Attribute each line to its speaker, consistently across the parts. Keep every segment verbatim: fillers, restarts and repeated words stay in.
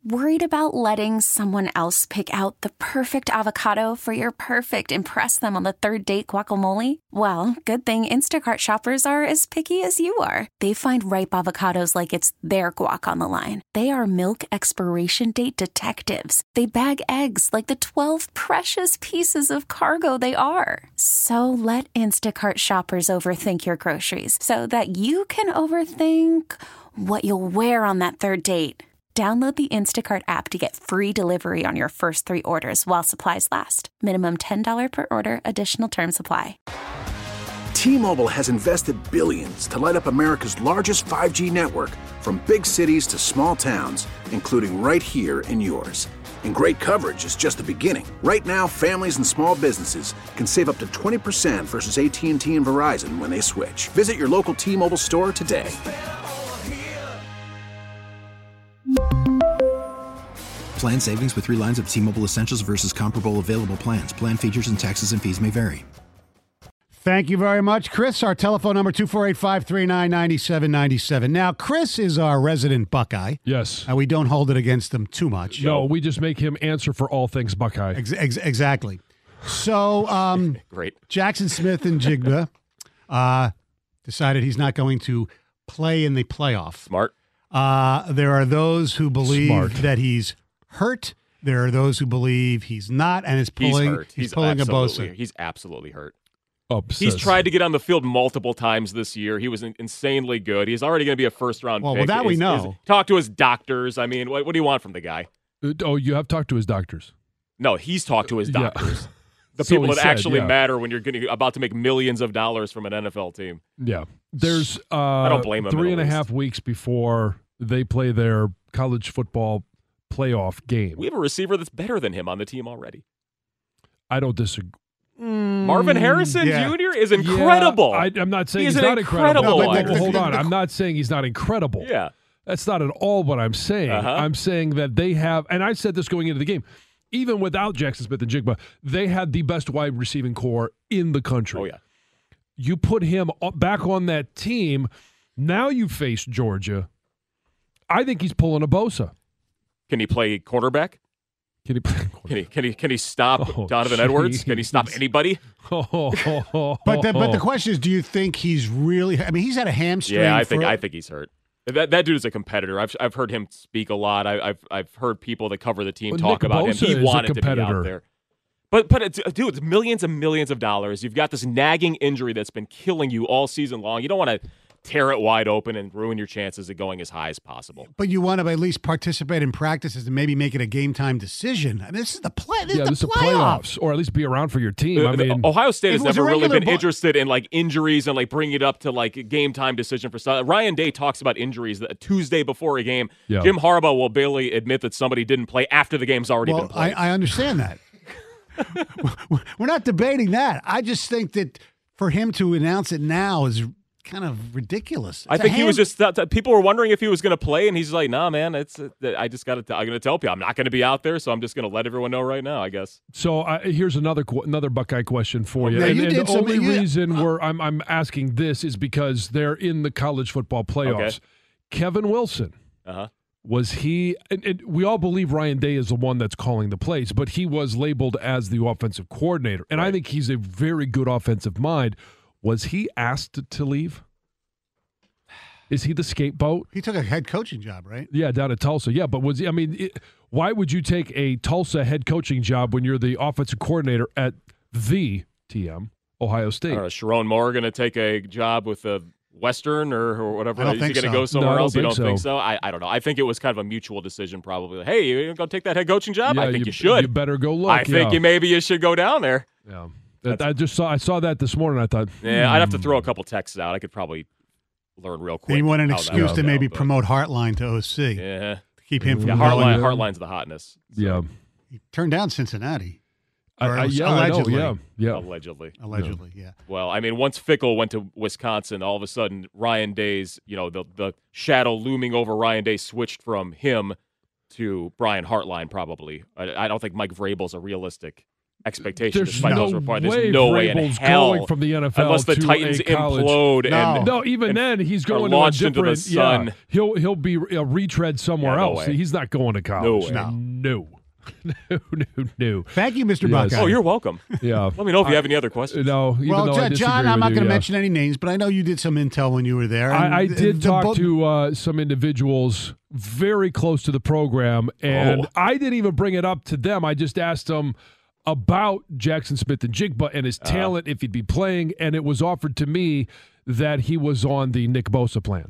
Speaker 1: Worried about letting someone else pick out the perfect avocado for your perfect impress them on the third date guacamole? Well, good thing Instacart shoppers are as picky as you are. They find ripe avocados like it's their guac on the line. They are milk expiration date detectives. They bag eggs like the twelve precious pieces of cargo they are. So let Instacart shoppers overthink your groceries so that you can overthink what you'll wear on that third date. Download the Instacart app to get free delivery on your first three orders while supplies last. Minimum ten dollars per order. Additional terms apply.
Speaker 2: T-Mobile has invested billions to light up America's largest five G network, from big cities to small towns, including right here in yours. And great coverage is just the beginning. Right now, families and small businesses can save up to twenty percent versus A T and T and Verizon when they switch. Visit your local T-Mobile store today.
Speaker 3: Plan savings with three lines of T-Mobile Essentials versus comparable available plans. Plan features and taxes and fees may vary.
Speaker 4: Thank you very much, Chris. Our telephone number, two four eight, five three nine, nine seven nine seven. Now, Chris is our resident Buckeye.
Speaker 5: Yes.
Speaker 4: Uh, we don't hold it against him too much.
Speaker 5: No, we just make him answer for all things Buckeye.
Speaker 4: Ex- ex- exactly. So, um,
Speaker 6: Great.
Speaker 4: Jackson Smith and Jigba uh, decided he's not going to play in the playoff.
Speaker 6: Smart.
Speaker 4: Uh, there are those who believe
Speaker 5: Smart.
Speaker 4: that he's hurt. There are those who believe he's not, and is pulling.
Speaker 6: He's hurt.
Speaker 4: He's,
Speaker 6: He's,
Speaker 4: pulling a
Speaker 6: absolutely,
Speaker 4: Bosa.
Speaker 6: He's absolutely hurt.
Speaker 5: Obsessed.
Speaker 6: He's tried to get on the field multiple times this year. He was in- insanely good. He's already going to be a first-round
Speaker 4: Well,
Speaker 6: pick.
Speaker 4: well, that we
Speaker 6: Is-
Speaker 4: know.
Speaker 6: is- talk to his doctors. I mean, what, what do you want from the guy?
Speaker 5: Uh, Oh, you have talked to his doctors.
Speaker 6: No, he's talked to his
Speaker 5: Yeah.
Speaker 6: doctors. The
Speaker 5: So
Speaker 6: people
Speaker 5: he
Speaker 6: that
Speaker 5: said,
Speaker 6: actually
Speaker 5: yeah.
Speaker 6: matter when you're getting, about to make millions of dollars from an N F L team.
Speaker 5: Yeah. There's uh,
Speaker 6: I don't blame him
Speaker 5: three
Speaker 6: in
Speaker 5: and
Speaker 6: the
Speaker 5: a half weeks before they play their college football playoff game.
Speaker 6: We have a receiver that's better than him on the team already.
Speaker 5: I don't disagree.
Speaker 6: Marvin Harrison
Speaker 4: yeah.
Speaker 6: Junior is incredible.
Speaker 5: Yeah, I, I'm not saying
Speaker 6: He is
Speaker 5: he's
Speaker 6: an
Speaker 5: not incredible.
Speaker 6: incredible
Speaker 4: No, but the-
Speaker 5: Well,
Speaker 4: the-
Speaker 5: hold
Speaker 4: the-
Speaker 5: on.
Speaker 4: the-
Speaker 5: I'm not saying he's not incredible.
Speaker 6: yeah.
Speaker 5: That's not at all what I'm saying.
Speaker 6: Uh-huh.
Speaker 5: I'm saying that they have, and I said this going into the game, even without Jackson Smith and Jigba, they had the best wide receiving core in the country.
Speaker 6: Oh, yeah.
Speaker 5: You put him o- back on that team. Now you face Georgia. I think he's pulling a Bosa.
Speaker 6: Can he play quarterback?
Speaker 5: Can he play?
Speaker 6: Can he can he can he stop
Speaker 5: Oh,
Speaker 6: Donovan Edwards? Can he stop
Speaker 5: jeez.
Speaker 6: anybody?
Speaker 4: But the, but the question is, do you think he's really? I mean, he's had a hamstring.
Speaker 6: Yeah, I think
Speaker 4: for,
Speaker 6: I think he's hurt. That that dude is a competitor. I've I've heard him speak a lot. I, I've I've heard people that cover the team
Speaker 5: Well,
Speaker 6: talk
Speaker 5: Nick
Speaker 6: about
Speaker 5: Bosa
Speaker 6: him. He
Speaker 5: is a
Speaker 6: wanted to be
Speaker 5: competitor.
Speaker 6: out there. But but it's, dude, it's millions and millions of dollars. You've got this nagging injury that's been killing you all season long. You don't want to tear it wide open and ruin your chances of going as high as possible.
Speaker 4: But you want to at least participate in practices and maybe make it a game time decision. I mean, this is the play. This
Speaker 5: yeah,
Speaker 4: is
Speaker 5: this
Speaker 4: the
Speaker 5: is
Speaker 4: playoffs.
Speaker 5: playoffs, or at least be around for your team.
Speaker 6: Uh,
Speaker 5: I
Speaker 6: the-
Speaker 5: mean,
Speaker 6: Ohio State
Speaker 4: if
Speaker 6: has
Speaker 4: it was a
Speaker 6: never really
Speaker 4: regular
Speaker 6: been
Speaker 4: ball-
Speaker 6: interested in like injuries and like bringing it up to like game time decision for stuff. Ryan Day talks about injuries that Tuesday before a game.
Speaker 5: Yeah.
Speaker 6: Jim Harbaugh will barely admit that somebody didn't play after the game's already
Speaker 4: Well,
Speaker 6: been played.
Speaker 4: I, I understand that. We're not debating that. I just think that for him to announce it now is kind of ridiculous.
Speaker 6: I
Speaker 4: It's a
Speaker 6: think he was
Speaker 4: ham-
Speaker 6: just th- th- people were wondering if he was going to play, and he's like, "Nah, man, it's uh, I just got to. I'm going to tell you, I'm not going to be out there, so I'm just going to let everyone know right now. I guess."
Speaker 5: so uh, here's another qu- another Buckeye question for you.
Speaker 4: Yeah,
Speaker 5: and
Speaker 4: you
Speaker 5: and
Speaker 4: did
Speaker 5: the
Speaker 4: some-
Speaker 5: only
Speaker 4: you-
Speaker 5: reason we're I'm I'm asking this is because they're in the college football playoffs.
Speaker 6: Okay.
Speaker 5: Kevin Wilson.
Speaker 6: Uh huh.
Speaker 5: Was he, and, and we all believe Ryan Day is the one that's calling the plays, but he was labeled as the offensive coordinator. And I think he's a very good offensive mind. Was he asked to leave? Is he the scapegoat?
Speaker 4: He took a head coaching job, right?
Speaker 5: Yeah, down at Tulsa. Yeah, but was he, I mean, it, why would you take a Tulsa head coaching job when you're the offensive coordinator at the T M, Ohio
Speaker 6: I
Speaker 5: State?
Speaker 6: don't know. Sharon Moore going to take a job with the Western or, or whatever.
Speaker 4: I don't
Speaker 6: Is he
Speaker 4: think
Speaker 6: going to
Speaker 4: so.
Speaker 6: go somewhere
Speaker 5: No, I don't
Speaker 6: else? You
Speaker 5: think
Speaker 6: don't
Speaker 5: so.
Speaker 6: think so? I, I don't know. I think it was kind of a mutual decision, probably. Like, hey, you going to take that head coaching job?
Speaker 5: Yeah,
Speaker 6: I think you, should.
Speaker 5: You better go look.
Speaker 6: I think
Speaker 5: yeah.
Speaker 6: you maybe you should go down there.
Speaker 5: Yeah. That, I just saw I saw that this morning. I thought,
Speaker 6: Yeah, I'd have to
Speaker 5: hmm.
Speaker 6: throw a couple texts out. I could probably learn real quick.
Speaker 4: They want an
Speaker 6: how that
Speaker 4: excuse
Speaker 6: would
Speaker 4: to
Speaker 6: go,
Speaker 4: maybe
Speaker 6: but-
Speaker 4: promote Heartline to O C.
Speaker 6: Yeah,
Speaker 4: To keep him from
Speaker 6: yeah.
Speaker 4: going.
Speaker 6: Heartline,
Speaker 5: yeah.
Speaker 6: Heartline's the hotness. So,
Speaker 5: Yeah.
Speaker 4: He turned down Cincinnati.
Speaker 5: I,
Speaker 4: Or
Speaker 5: I, yeah, I know,
Speaker 4: allegedly.
Speaker 5: yeah, yeah.
Speaker 6: allegedly.
Speaker 4: Allegedly, yeah.
Speaker 6: Well, I mean, once Fickle went to Wisconsin, all of a sudden Ryan Day's, you know, the the shadow looming over Ryan Day switched from him to Brian Hartline. Probably, I, I don't think Mike Vrabel's a realistic expectations.
Speaker 5: There's
Speaker 6: despite
Speaker 5: no
Speaker 6: those reports.
Speaker 5: way
Speaker 6: There's no way in
Speaker 5: Vrabel's
Speaker 6: hell
Speaker 5: going from the N F L
Speaker 6: unless the
Speaker 5: to
Speaker 6: Titans
Speaker 5: a college.
Speaker 6: implode
Speaker 4: No.
Speaker 6: and
Speaker 5: No, even
Speaker 6: and
Speaker 5: then he's
Speaker 6: are
Speaker 5: going to a
Speaker 6: launched into
Speaker 5: different.
Speaker 6: the sun.
Speaker 5: Yeah, he'll he'll be a retread somewhere
Speaker 6: Yeah, no
Speaker 5: else.
Speaker 6: way.
Speaker 5: He's not going to college.
Speaker 6: No way.
Speaker 5: no, no, no, no.
Speaker 4: Thank you, Mister
Speaker 5: Yes.
Speaker 4: Buckeye.
Speaker 6: Oh, you're welcome.
Speaker 5: Yeah.
Speaker 6: Let me know if you have any other questions.
Speaker 5: No, even
Speaker 4: well,
Speaker 5: though I
Speaker 4: John,
Speaker 5: disagree
Speaker 4: John, I'm
Speaker 5: with
Speaker 4: not
Speaker 5: you,
Speaker 4: going to
Speaker 5: yeah.
Speaker 4: mention any names, but I know you did some intel when you were there. and
Speaker 5: I, I
Speaker 4: the-
Speaker 5: did
Speaker 4: the
Speaker 5: talk
Speaker 4: bo-
Speaker 5: to uh, some individuals very close to the program, and
Speaker 6: Oh.
Speaker 5: I didn't even bring it up to them. I just asked them about Jackson Smith and Jigba and his talent, if he'd be playing, and it was offered to me that he was on the Nick Bosa plan.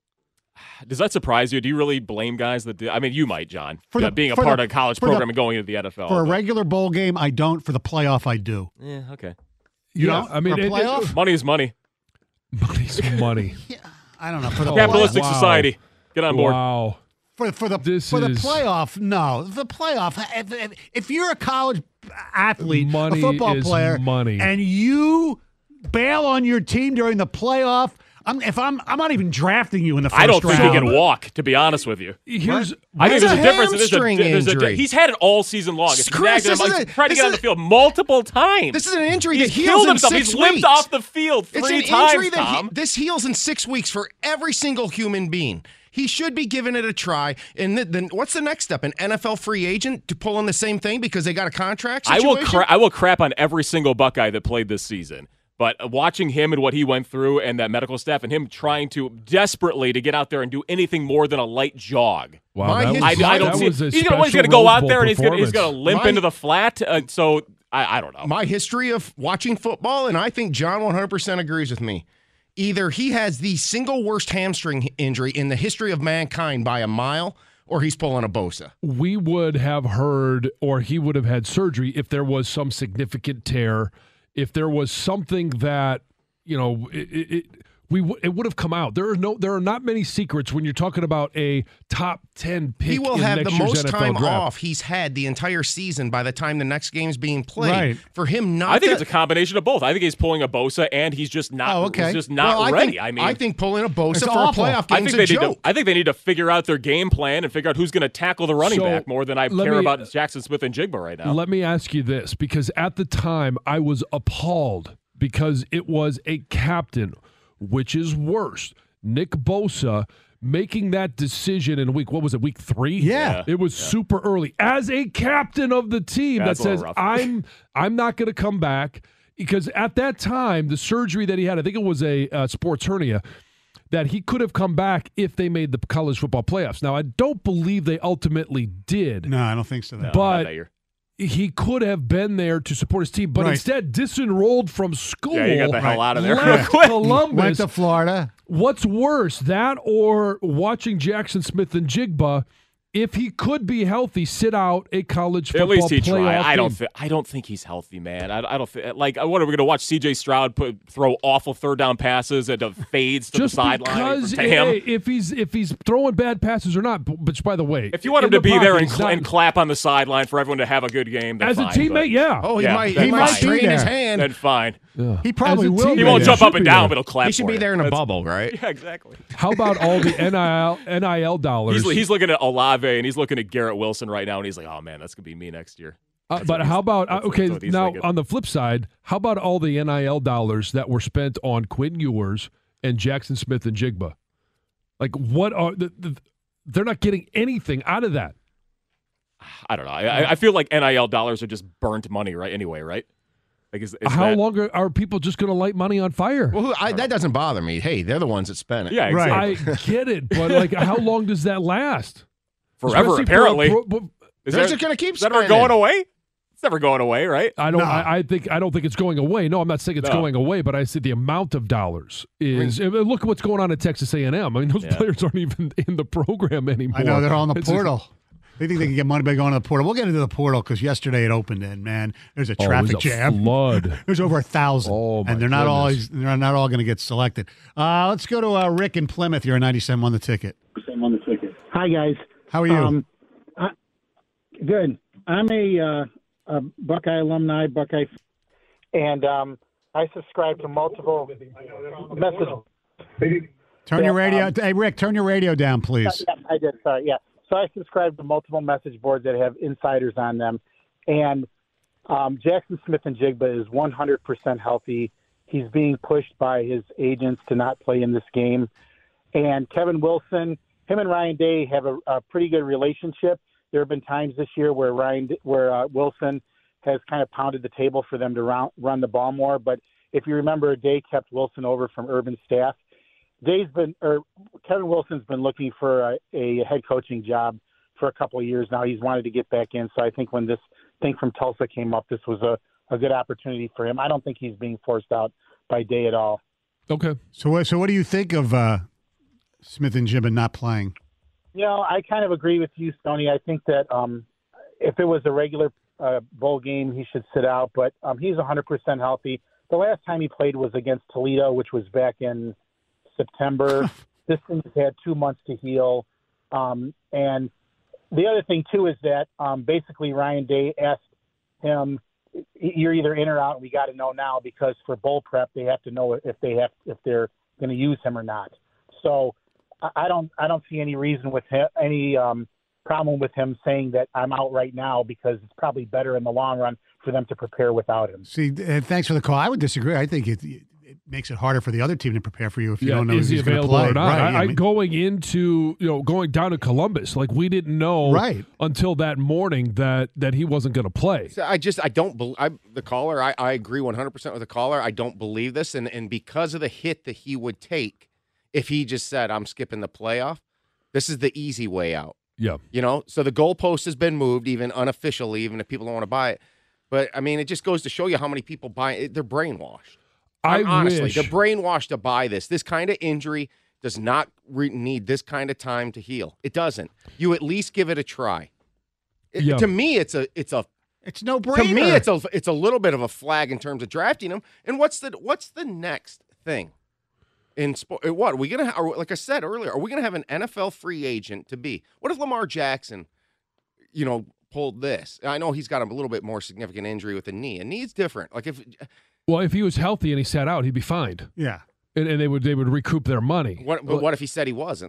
Speaker 6: Does that surprise you? Do you really blame guys that do? I mean, you might, John,
Speaker 4: For the-
Speaker 6: uh, being a
Speaker 4: for
Speaker 6: part
Speaker 4: the-
Speaker 6: of a college
Speaker 4: for the-
Speaker 6: program and going into the N F L.
Speaker 4: For a
Speaker 6: but-
Speaker 4: regular bowl game, I don't. For the playoff, I do.
Speaker 6: Yeah, okay.
Speaker 4: You
Speaker 5: Yeah,
Speaker 4: know,
Speaker 5: I mean,
Speaker 4: for a
Speaker 5: it- it-
Speaker 4: playoff,
Speaker 6: Money is money.
Speaker 5: Money's money.
Speaker 4: I don't know. For the
Speaker 5: Oh,
Speaker 6: Capitalistic
Speaker 5: wow.
Speaker 6: society. Get on board.
Speaker 5: Wow.
Speaker 4: For for the
Speaker 5: This
Speaker 4: for the
Speaker 5: is-
Speaker 4: playoff, no. The playoff. If, if, if you're a college athlete,
Speaker 5: Money
Speaker 4: a football
Speaker 5: is
Speaker 4: player,
Speaker 5: money.
Speaker 4: and you bail on your team during the playoff, I'm if I'm I'm not even drafting you in the first
Speaker 6: I don't think
Speaker 4: round.
Speaker 6: he can walk, to be honest with you.
Speaker 5: Here's
Speaker 6: I think
Speaker 7: It's
Speaker 6: there's a,
Speaker 7: a
Speaker 6: difference. There's a,
Speaker 7: hamstring
Speaker 6: there's a,
Speaker 7: injury.
Speaker 6: he's had it all season long. It's
Speaker 7: Chris,
Speaker 6: nagged him.
Speaker 7: this is
Speaker 6: He's
Speaker 7: a-
Speaker 6: tried to
Speaker 7: this
Speaker 6: get on
Speaker 7: is
Speaker 6: the field multiple times.
Speaker 7: This is an injury
Speaker 6: He's
Speaker 7: that heals
Speaker 6: killed
Speaker 7: in
Speaker 6: himself.
Speaker 7: six
Speaker 6: He's limped
Speaker 7: weeks.
Speaker 6: off the field
Speaker 7: It's
Speaker 6: three
Speaker 7: an
Speaker 6: times,
Speaker 7: injury that he,
Speaker 6: Tom.
Speaker 7: this heals in six weeks for every single human being. He should be giving it a try. And th- then what's the next step? An N F L free agent to pull in the same thing because they got a contract
Speaker 6: I
Speaker 7: situation?
Speaker 6: will cra- I will crap on every single Buckeye that played this season. But watching him and what he went through and that medical staff and him trying to desperately to get out there and do anything more than a light jog.
Speaker 5: wow.
Speaker 7: My
Speaker 5: That
Speaker 7: his-
Speaker 5: was,
Speaker 6: I, I don't
Speaker 5: that
Speaker 6: see
Speaker 5: was a
Speaker 6: he's gonna, he's
Speaker 5: special
Speaker 6: gonna go
Speaker 5: Rose
Speaker 6: out
Speaker 5: Bowl
Speaker 6: there and he's gonna he's gonna
Speaker 5: performance.
Speaker 6: limp
Speaker 7: My-
Speaker 6: into the flat. Uh, so I, I don't know.
Speaker 7: My history of watching football, and I think John one hundred percent agrees with me. Either he has the single worst hamstring injury in the history of mankind by a mile, or he's pulling a Bosa.
Speaker 5: We would have heard, or he would have had surgery if there was some significant tear, if there was something that, you know, it, it, it we w- it would have come out. There are no, there are not many secrets when you're talking about a top ten pick.
Speaker 7: He will
Speaker 5: in
Speaker 7: have
Speaker 5: next
Speaker 7: the
Speaker 5: year's
Speaker 7: most
Speaker 5: N F L
Speaker 7: time
Speaker 5: draft.
Speaker 7: off he's had the entire season by the time the next game's being played.
Speaker 4: Right.
Speaker 7: For him not
Speaker 6: I think
Speaker 7: to,
Speaker 6: it's a combination of both. I think he's pulling a Bosa and he's just not.
Speaker 4: Oh, okay.
Speaker 6: He's just not
Speaker 7: well, I
Speaker 6: ready.
Speaker 7: think,
Speaker 6: I mean,
Speaker 7: I think pulling a Bosa
Speaker 4: It's
Speaker 7: for
Speaker 4: awful.
Speaker 7: a playoff
Speaker 6: I
Speaker 7: game
Speaker 6: think
Speaker 7: is
Speaker 6: they
Speaker 7: a
Speaker 6: need
Speaker 7: joke.
Speaker 6: to. I think they need to figure out their game plan and figure out who's going to tackle the running
Speaker 5: So,
Speaker 6: back more than I
Speaker 5: let
Speaker 6: care
Speaker 5: me-
Speaker 6: about Jackson Smith and Jigba right now.
Speaker 5: Let me ask you this, because at the time I was appalled because it was a captain, which is worse. Nick Bosa making that decision in week, what was it, week three?
Speaker 4: Yeah.
Speaker 5: It was super early. As a captain of the team
Speaker 6: Yeah,
Speaker 5: that
Speaker 6: that's a little
Speaker 5: says,
Speaker 6: rough.
Speaker 5: I'm I'm not going to come back, because at that time, the surgery that he had, I think it was a uh, sports hernia, that he could have come back if they made the college football playoffs. Now, I don't believe they ultimately did.
Speaker 4: No, I don't think so.
Speaker 6: No,
Speaker 4: That.
Speaker 6: not
Speaker 5: but-
Speaker 6: that year.
Speaker 5: He could have been there to support his team, but
Speaker 4: Right.
Speaker 5: instead disenrolled from school.
Speaker 6: Yeah, you got the hell out of there real
Speaker 5: Left
Speaker 6: quick.
Speaker 5: Columbus.
Speaker 4: Went to Florida.
Speaker 5: What's worse, that or watching Jackson Smith and Jigba, if he could be healthy, sit out a college football
Speaker 6: At least he
Speaker 5: playoff
Speaker 6: tried. I don't.
Speaker 5: game?
Speaker 6: Thi- I don't think he's healthy, man. I, I don't. Th- like, what are we going to watch? C J Stroud put throw awful third down passes and uh, fades to
Speaker 5: Just
Speaker 6: the sideline
Speaker 5: because
Speaker 6: to him.
Speaker 5: hey, if he's if he's throwing bad passes or not. b- Which, by the way,
Speaker 6: If you want him
Speaker 5: in
Speaker 6: to
Speaker 5: the
Speaker 6: be
Speaker 5: pocket,
Speaker 6: there and,
Speaker 5: he's
Speaker 6: cl-
Speaker 5: not-
Speaker 6: and clap on the sideline for everyone to have a good game, then
Speaker 5: as a
Speaker 6: fine,
Speaker 5: teammate,
Speaker 6: but-
Speaker 5: yeah.
Speaker 7: Oh, he
Speaker 6: Yeah,
Speaker 7: might,
Speaker 6: then
Speaker 7: he might
Speaker 6: fine.
Speaker 7: strain his
Speaker 4: Then
Speaker 7: hand.
Speaker 6: Then fine.
Speaker 5: Yeah.
Speaker 4: He probably
Speaker 5: As a
Speaker 4: will
Speaker 5: teammate,
Speaker 6: He won't
Speaker 5: yeah,
Speaker 6: jump
Speaker 5: should
Speaker 6: up and
Speaker 5: be
Speaker 6: down,
Speaker 5: there.
Speaker 6: but he'll clap.
Speaker 7: He should
Speaker 6: for
Speaker 7: be
Speaker 6: you.
Speaker 7: there in a
Speaker 6: That's-
Speaker 7: bubble, right?
Speaker 6: Yeah, exactly.
Speaker 5: How about all the N I L N I L dollars?
Speaker 6: He's, he's looking at Olave and he's looking at Garrett Wilson right now, and he's like, "Oh man, that's gonna be me next year."
Speaker 5: Uh,
Speaker 6: That's
Speaker 5: but
Speaker 6: what
Speaker 5: how
Speaker 6: he's-
Speaker 5: about uh,
Speaker 6: that's what-
Speaker 5: okay?
Speaker 6: that's what he's
Speaker 5: Now
Speaker 6: thinking.
Speaker 5: on the flip side, how about all the N I L dollars that were spent on Quinn Ewers and Jackson Smith and Jigba? Like, what are the, the, they're not getting anything out of that?
Speaker 6: I don't know. I, I feel like N I L dollars are just burnt money, right? Anyway, right? Like, is, is
Speaker 5: How
Speaker 6: that,
Speaker 5: long are, are people just going to light money on fire?
Speaker 7: Well, who- I, that doesn't bother me. Hey, they're the ones that spent it.
Speaker 6: Yeah,
Speaker 4: Right.
Speaker 6: exactly.
Speaker 5: I get it, but like, how long does that last?
Speaker 6: Forever,
Speaker 5: Especially for a
Speaker 6: apparently.
Speaker 5: pro- pro-
Speaker 6: Is
Speaker 7: They're
Speaker 6: that-
Speaker 7: just going to keep
Speaker 6: is that ever
Speaker 7: spending.
Speaker 6: going away? It's never going away, right?
Speaker 5: I don't.
Speaker 4: No.
Speaker 5: I, I think. I don't think it's going away. No, I'm not saying it's
Speaker 6: No.
Speaker 5: going away, but I said the amount of dollars is. I mean, look at what's going on at Texas A and M. I mean, those
Speaker 6: Yeah.
Speaker 5: players aren't even in the program anymore.
Speaker 4: I know they're on the
Speaker 5: It's-
Speaker 4: portal. They think they can get money by going to the portal. We'll get into the portal because yesterday it opened, and man, there's a
Speaker 5: Oh, it
Speaker 4: traffic
Speaker 5: was a
Speaker 4: jam.
Speaker 5: flood.
Speaker 4: There's over a thousand,
Speaker 5: Oh, my
Speaker 4: and they're not
Speaker 5: goodness.
Speaker 4: always they're not all going to get selected. Uh, let's go to uh, Rick in Plymouth. You're a ninety-seven on the ticket.
Speaker 8: Hi, guys.
Speaker 4: How are you?
Speaker 8: Um, I, good. I'm a, uh, a Buckeye alumni, Buckeye, and um, I subscribe to multiple messages.
Speaker 4: turn your
Speaker 8: yeah,
Speaker 4: radio.
Speaker 8: um,
Speaker 4: hey, Rick, turn your radio down, please.
Speaker 8: Yeah, I did. Sorry. Yeah. So I subscribe to multiple message boards that have insiders on them, and Um, Jackson Smith-Njigba is one hundred percent healthy. He's being pushed by his agents to not play in this game. And Kevin Wilson, him and Ryan Day have a, a pretty good relationship. There have been times this year where Ryan, where uh, Wilson has kind of pounded the table for them to run, run the ball more. But if you remember, Day kept Wilson over from Urban's staff. Day's been, or Kevin Wilson's been looking for a, a head coaching job for a couple of years now. He's wanted to get back in. So I think when this thing from Tulsa came up, this was a, a good opportunity for him. I don't think he's being forced out by Day at all.
Speaker 5: Okay.
Speaker 4: So what? So what do you think of uh, Smith-Njigba not playing?
Speaker 8: You know, I kind of agree with you, Stoney. I think that um, if it was a regular uh, bowl game, he should sit out. But um, he's one hundred percent healthy. The last time he played was against Toledo, which was back in September. This thing's had two months to heal. Um, and the other thing, too, is that um, basically Ryan Day asked him, you're either in or out, and we got to know now, because for bowl prep, they have to know if they have if they're going to use him or not. So I don't I don't see any reason with him, any um, problem with him saying that I'm out right now, because it's probably better in the long run for them to prepare without him.
Speaker 4: See, uh, thanks for the call. I would disagree. I think it, it makes it harder for the other team to prepare for you if you
Speaker 5: yeah,
Speaker 4: don't know
Speaker 5: is
Speaker 4: if
Speaker 5: he
Speaker 4: he's going to
Speaker 5: available
Speaker 4: play.
Speaker 5: or not.
Speaker 4: Right,
Speaker 5: I,
Speaker 4: yeah,
Speaker 5: I,
Speaker 4: I mean,
Speaker 5: going into, you know, going down to Columbus, like we didn't know
Speaker 4: right.
Speaker 5: until that morning that that he wasn't going to play.
Speaker 7: So I just I don't believe the caller. I, I agree one hundred percent with the caller. I don't believe this, and and because of the hit that he would take if he just said I'm skipping the playoff, this is the easy way out.
Speaker 5: Yeah,
Speaker 7: you know. So the goalpost has been moved, even unofficially, even if people don't want to buy it. But I mean, it just goes to show you how many people buy it. They're brainwashed.
Speaker 5: I
Speaker 7: honestly,
Speaker 5: wish.
Speaker 7: they're brainwashed to buy this. This kind of injury does not re- need this kind of time to heal. It doesn't. You at least give it a try. It,
Speaker 5: Yeah.
Speaker 7: To me, it's a it's a
Speaker 4: it's no brainer.
Speaker 7: to me it's a it's a little bit of a flag in terms of drafting him. And what's the what's the next thing in sport? What are we gonna? Are, like I said earlier, are we gonna have an N F L free agent to be? What if Lamar Jackson, you know, pulled this? I know he's got a little bit more significant injury with the knee. A knee's different. Like if.
Speaker 5: Well, if he was healthy and he sat out, he'd be fined.
Speaker 4: Yeah,
Speaker 5: and, and they would they would recoup their money.
Speaker 7: What? But what if he said he wasn't?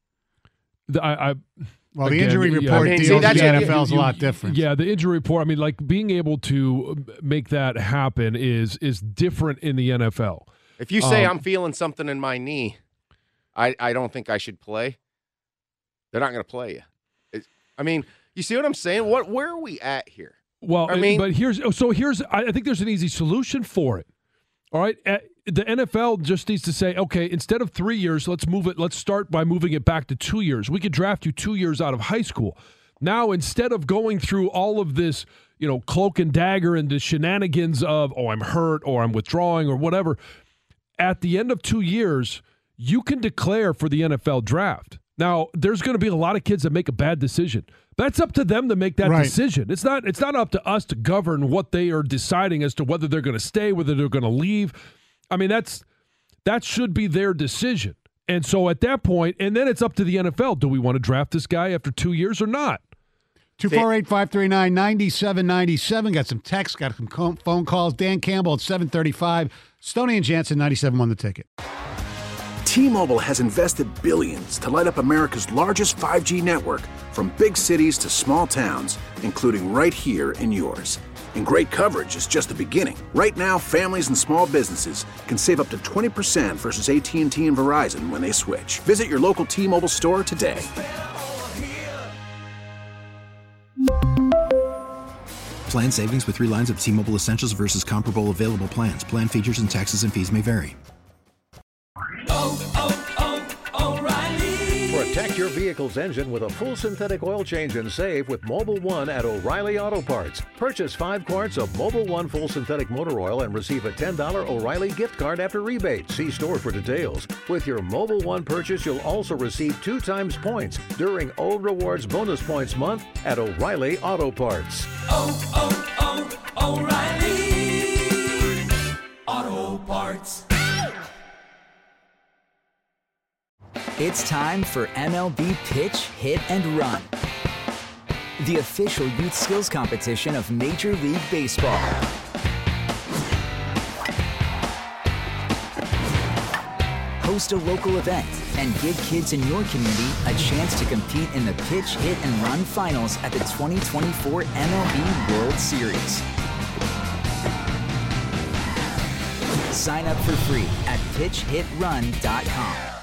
Speaker 5: The, I, I
Speaker 4: well,
Speaker 5: again,
Speaker 4: the injury
Speaker 5: yeah,
Speaker 4: report
Speaker 7: I mean,
Speaker 4: deals
Speaker 7: see,
Speaker 4: with
Speaker 7: that's
Speaker 4: the
Speaker 7: a-
Speaker 4: N F L is a
Speaker 5: you-
Speaker 4: lot different.
Speaker 5: Yeah, the injury report. I mean, like being able to make that happen is is different in the N F L.
Speaker 7: If you say
Speaker 5: Um,
Speaker 7: I'm feeling something in my knee, I, I don't think I should play. They're not going to play you. It's, I mean, you see what I'm saying? What? Where are we at here?
Speaker 5: Well,
Speaker 7: I
Speaker 5: and-
Speaker 7: mean-
Speaker 5: but here's so here's I I think there's an easy solution for it. All right, Uh, the N F L just needs to say, okay, instead of three years, let's move it. Let's start by moving it back to two years. We could draft you two years out of high school. Now, instead of going through all of this, you know, cloak and dagger and the shenanigans of, oh, I'm hurt or I'm withdrawing or whatever, at the end of two years, you can declare for the N F L draft. Now, there's going to be a lot of kids that make a bad decision. That's up to them to make that
Speaker 4: Right.
Speaker 5: decision. It's not it's not up to us to govern what they are deciding as to whether they're going to stay, whether they're going to leave. I mean, that's that should be their decision. And so at that point, and then it's up to the N F L. Do we want to draft this guy after two years or not?
Speaker 4: two four eight, five three nine, nine seven nine seven. Got some texts, got some co- phone calls. Dan Campbell at seven thirty-five. Stoney and Jansen, ninety-seven won the ticket.
Speaker 2: T-Mobile has invested billions to light up America's largest five G network, from big cities to small towns, including right here in yours. And great coverage is just the beginning. Right now, families and small businesses can save up to twenty percent versus A T and T and Verizon when they switch. Visit your local T-Mobile store today.
Speaker 3: Plan savings with three lines of T-Mobile Essentials versus comparable available plans. Plan features and taxes and fees may vary.
Speaker 9: Protect your vehicle's engine with a full synthetic oil change and save with Mobile One at O'Reilly Auto Parts. Purchase five quarts of Mobile One full synthetic motor oil and receive a ten dollars O'Reilly gift card after rebate. See store for details. With your Mobile One purchase, you'll also receive two times points during O Rewards Bonus Points Month at O'Reilly Auto Parts.
Speaker 10: Oh, oh, oh, O'Reilly Auto Parts.
Speaker 11: It's time for M L B Pitch, Hit, and Run, the official youth skills competition of Major League Baseball. Host a local event and give kids in your community a chance to compete in the Pitch, Hit, and Run finals at the twenty twenty-four M L B World Series. Sign up for free at pitch hit run dot com.